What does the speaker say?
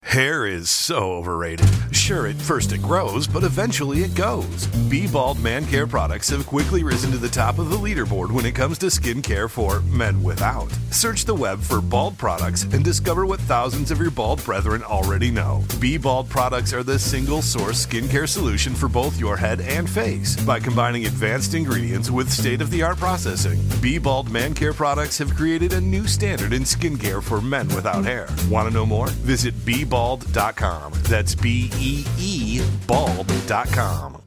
Hair is so overrated. Sure, at first it grows, but eventually it goes. Be Bald Man Care products have quickly risen to the top of the leaderboard when it comes to skincare for men without. Search the web for bald products and discover what thousands of your bald brethren already know. Be Bald products are the single source skincare solution for both your head and face. By combining advanced ingredients with state-of-the-art processing, Be Bald Man Care products have created a new standard in skincare for men without hair. Want to know more? Visit BeBald.com. That's BEE bald.com.